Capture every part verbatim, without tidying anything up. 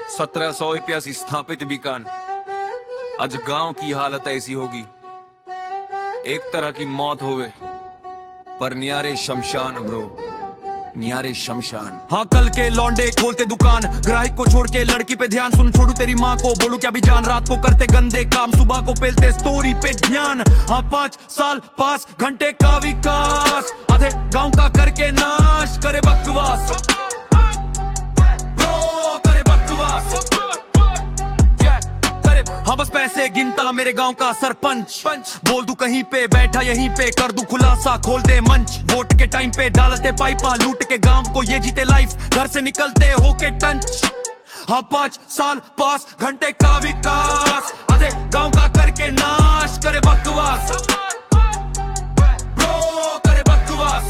सत्रह सौ इक्यासी स्थापित बीकान। आज गांव की हालत ऐसी होगी, एक तरह की मौत होवे पर न्यारे शमशान ब्रो, न्यारे शमशान। हाँ कल के लौंडे खोलते दुकान, ग्राहक को छोड़ के लड़की पे ध्यान। सुन छोड़ू तेरी माँ को, बोलू क्या भी जान। रात को करते गंदे काम, सुबह को पेलते स्टोरी पे ध्यान। हाँ पाँच साल पास घंटे का विकास, आधे गांव का करके नाश। करे बकवास ब्रो, करे बकवास। हाँ बस पैसे गिनता मेरे गांव का सरपंच। पंच बोल दूं कहीं पे बैठा यहीं पे, कर दूं खुलासा खोल दे मंच। वोट के टाइम पे डालते पाइपा, लूट के गांव को ये जीते लाइफ। घर से निकलते होके टंच। हाँ पाँच साल पास घंटे का विकास, आधे गांव का करके नाश। करे बकवास ब्रो, करे बकवास।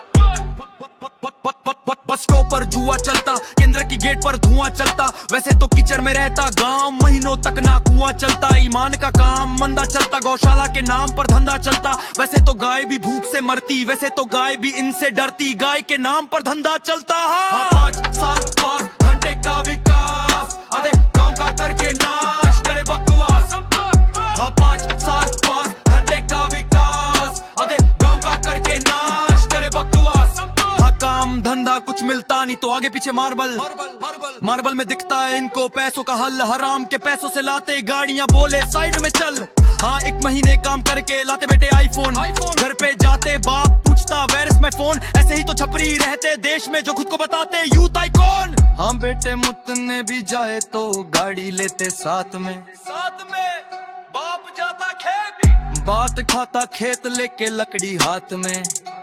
बस स्टॉप पर जुआ चलता, केंद्र की गेट पर धुआं चलता। वैसे तो कीचड़ में रहता गांव, महीनों तक ना कुआं चलता। ईमान का काम मंदा चलता, गौशाला के नाम पर धंधा चलता। वैसे तो गाय भी भूख से मरती, वैसे तो गाय भी इनसे डरती। गाय के नाम पर धंधा चलता। हाँ पाँच साल पाँच घंटे का विकास, आधे गांव का करके नाश। करे बकवास। हाँ पाँच साल पाँच घंटे का विकास, आधे गांव का करके नाश। करे बकवास। काम धंधा कुछ मिलता नहीं तो आगे पीछे मार्बल। मार्बल मार्बल में दिखता है इनको पैसों का हल। हराम के पैसों से लाते गाड़ियां, बोले साइड में चल। हाँ एक महीने काम करके लाते बेटे आईफोन। घर पे जाते बाप पूछता वेयर इज माय फोन। ऐसे ही तो छपरी रहते देश में जो खुद को बताते यूथ आइकॉन। हाँ बेटे मुतने भी जाए तो गाड़ी लेते साथ में। साथ में बाप जाता खेत, बात खाता खेत लेके लकड़ी हाथ में।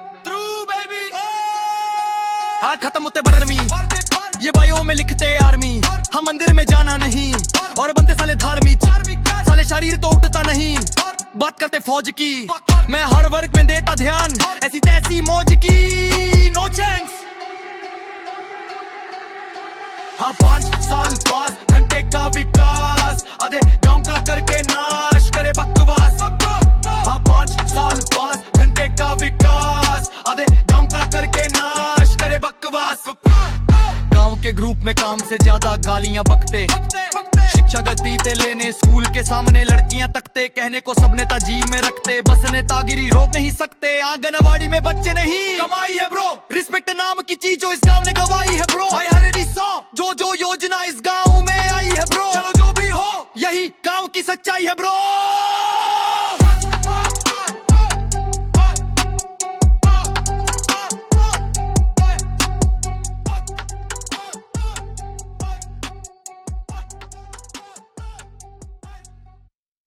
हाथ खत्म होते बरमी, ये बायो में लिखते आर्मी। हम मंदिर में जाना नहीं और बनते साले धार्मिक। साले शरीर तो उठता नहीं, बात करते फौज की। मैं हर वर्ग में देता ध्यान, ऐसी तैसी मौज की। No chance. हाँ पाँच साल पाँच घंटे का विकास, आधे गांव का करके नाश। करे बकवास। हाँ पाँच साल पाँच घंटे का विकास, आधे गांव का करके नाश। करे बकवास। गांव के ग्रुप में काम से ज्यादा गालियां बकते। शिक्षा गति पे लेने स्कूल के सामने लड़कियां तकते। कहने को सब नेता जी में रखते, बस नेतागिरी रोक नहीं सकते। आंगनवाड़ी में बच्चे नहीं कमाई है ब्रो, रिस्पेक्ट नाम की चीज जो इस गांव ने गवाई है ब्रो। आई ऑलरेडी सॉ जो जो योजना इस गांव में आई है ब्रो। चलो जो भी हो यही गांव की सच्चाई है ब्रो।